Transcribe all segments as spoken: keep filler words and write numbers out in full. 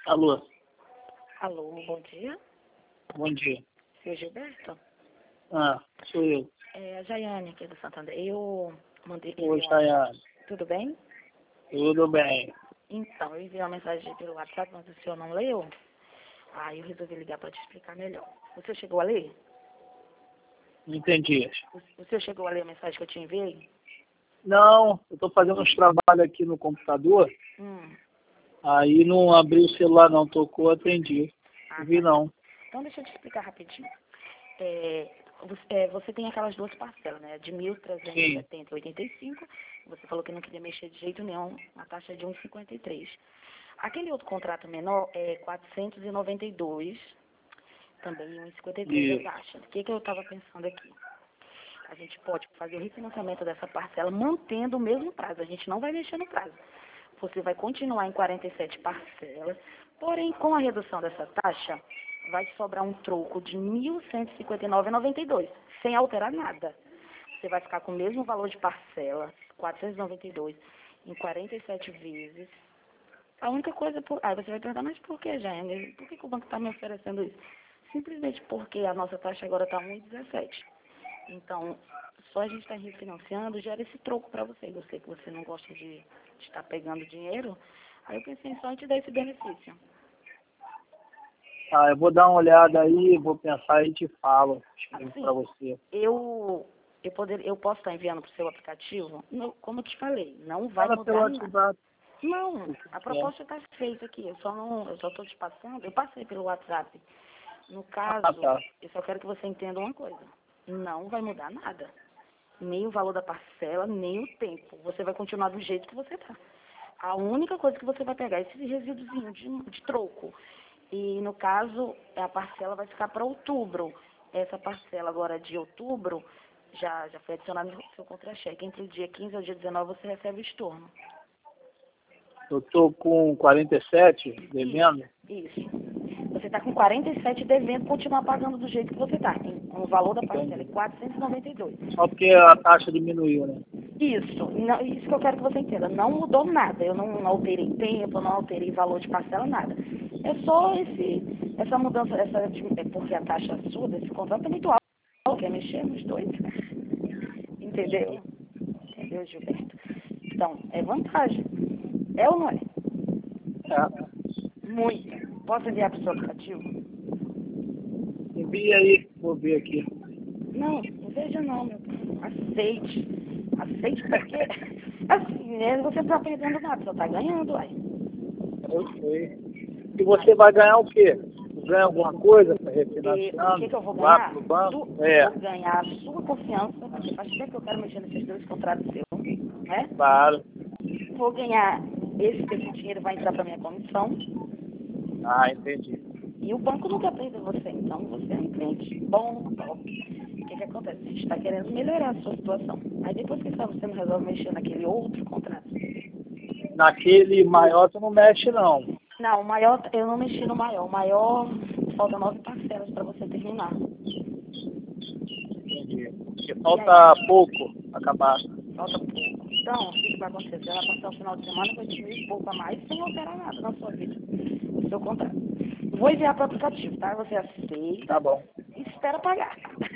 Alô, Alô, bom dia. bom dia. Seu Gilberto? Ah, sou eu. É a Jaiane aqui do Santander. Eu mandei... Oi, enviei uma- Chayane. Tudo bem? Tudo bem? Então, eu enviei uma mensagem pelo WhatsApp, mas o senhor não leu. Aí eu resolvi ligar para te explicar melhor. O senhor chegou a ler? Não entendi. O, o senhor chegou a ler a mensagem que eu te enviei? Não, eu estou fazendo uns trabalhos aqui no computador, Hum. aí não abri o celular não, tocou, atendi. Ah, Não vi tá. não. Então, deixa eu te explicar rapidinho. É, você, é, você tem aquelas duas parcelas, né? De mil trezentos e setenta e oitenta e cinco. Você falou que não queria mexer de jeito nenhum, a taxa é de um vírgula cinquenta e três. Aquele outro contrato menor é quatrocentos e noventa e dois, também um vírgula cinquenta e três Isso. a taxa. O que, que eu estava pensando aqui? A gente pode fazer o refinanciamento dessa parcela mantendo o mesmo prazo. A gente não vai mexer no prazo. Você vai continuar em quarenta e sete parcelas, porém, com a redução dessa taxa, vai sobrar um troco de mil cento e cinquenta e nove reais e noventa e dois centavos, sem alterar nada. Você vai ficar com o mesmo valor de parcela, quatrocentos e noventa e dois, em quarenta e sete vezes. A única coisa... Por... Aí você vai perguntar, mas por que, Jaime? Por que, que o banco está me oferecendo isso? Simplesmente porque a nossa taxa agora está um vírgula dezessete. Então, só a gente está refinanciando, gera esse troco para você. Eu sei que você não gosta de estar pegando dinheiro, aí eu pensei só em te dar esse benefício. Ah, eu vou dar uma olhada aí, vou pensar e te falo, escrevo Assim, para você. eu, eu, poder, eu posso estar enviando para o seu aplicativo, no- como eu te falei, não vai Fala pelo mudar nada. WhatsApp. Não, a proposta está feita aqui, eu só não, eu só estou te passando, eu passei pelo WhatsApp. No Ah, caso, tá. eu só quero que você entenda uma coisa, não vai mudar nada. Nem o valor da parcela, nem o tempo. Você vai continuar do jeito que você está. A única coisa que você vai pegar é esse resíduozinho de, de troco. E, no caso, a parcela vai ficar para outubro. Essa parcela agora de outubro já, já foi adicionada no seu contra-cheque. Entre o dia quinze ao dia dezenove você recebe o estorno. Eu tô com quarenta e sete devendo. Isso, isso. Você está com quarenta e sete devendo, continuar pagando do jeito que você está. O valor da parcela é quatrocentos e noventa e dois. Só porque a taxa diminuiu, né? Isso, não, isso que eu quero que você entenda. Não mudou nada. Eu não, não alterei tempo, não alterei valor de parcela, nada. É só esse, essa mudança, essa, é porque a taxa sua desse contrato é muito alta, quer mexer nos dois. Entendeu? Entendeu, Gilberto? Então, é vantagem. É ou não é? É. Muito. Posso enviar para o seu aplicativo? Envia aí, vou ver aqui. Não, não veja não, meu. Aceite. Aceite porque, assim, né, você não está perdendo nada, só está ganhando, uai. Eu sei. E você vai ganhar o quê? Ganha alguma coisa para E refinanciando? o que, que eu vou Lá ganhar? pro banco? Su- É, Vou ganhar a sua confiança, porque faz tempo que eu quero mexer nesses dois contratos seus, né? claro. Vou ganhar, esse, esse dinheiro vai entrar para minha comissão, Ah, entendi. e o banco não quer perder você, então você é um cliente bom, top. O que, que acontece? A gente está querendo melhorar a sua situação. Aí depois que você não resolve mexer naquele outro contrato. Naquele maior tu não mexe não. Não, o maior, eu não mexi no maior. O maior, falta nove parcelas para você terminar. Entendi. Porque falta pouco acabar. Falta pouco. Então, o que que vai acontecer? Você vai passar o final de semana com esse mil e pouco a mais sem alterar nada na sua vida, no seu contrato. Vou enviar para o aplicativo, tá? Você aceita Tá bom. e espera pagar.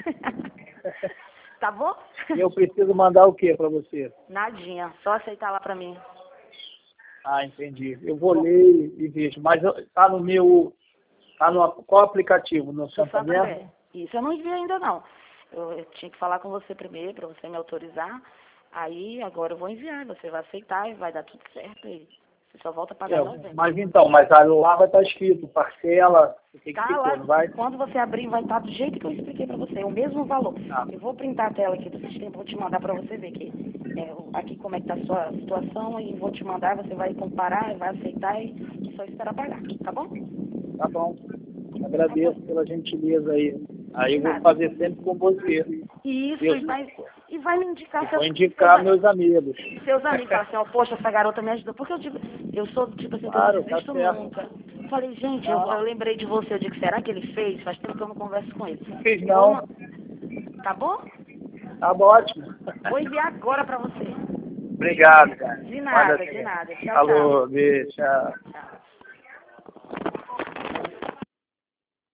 Tá bom? E eu preciso mandar o que para você? Nadinha, só aceitar lá para mim. Ah, entendi. Eu vou ler e vejo. Mas eu- tá no meu... Tá no qual aplicativo? No Do Santander? Santander. Isso, eu não enviei ainda não. Eu, eu tinha que falar com você primeiro, para você me autorizar. Aí, agora eu vou enviar. Você vai aceitar e vai dar tudo certo. E você só volta a pagar É, em novembro. mas então, mas aí lá vai estar escrito parcela, o que que Tá ficou, lá, não vai? quando você abrir, vai estar do jeito que eu expliquei para você, o mesmo valor. Ah, Eu vou printar a tela aqui do sistema, vou te mandar para você ver que, é, o- aqui como é que tá a sua situação e vou te mandar, você vai comparar, vai aceitar e, e só esperar pagar, tá bom? tá bom. Agradeço pela gentileza aí. Aí eu De vou nada. fazer sempre com você. Isso, Eu e vai, e vai me indicar eu vou seus, indicar seus, meus amigos. seus amigos, falar assim, ó, poxa, essa garota me ajudou. Porque eu digo, eu sou do tipo assim, que eu não Claro, tá desisto certo. nunca. Falei, gente, eu, Não, eu lembrei de você, eu digo, será que ele fez? Faz tempo que eu não converso com ele. não fiz Vou não. ma- Tá bom? Tá ótimo. Vou enviar agora pra você. Obrigado, cara. De Manda nada, de assim. nada. Tchau, tchau. Falou, beijo, tchau. Tchau.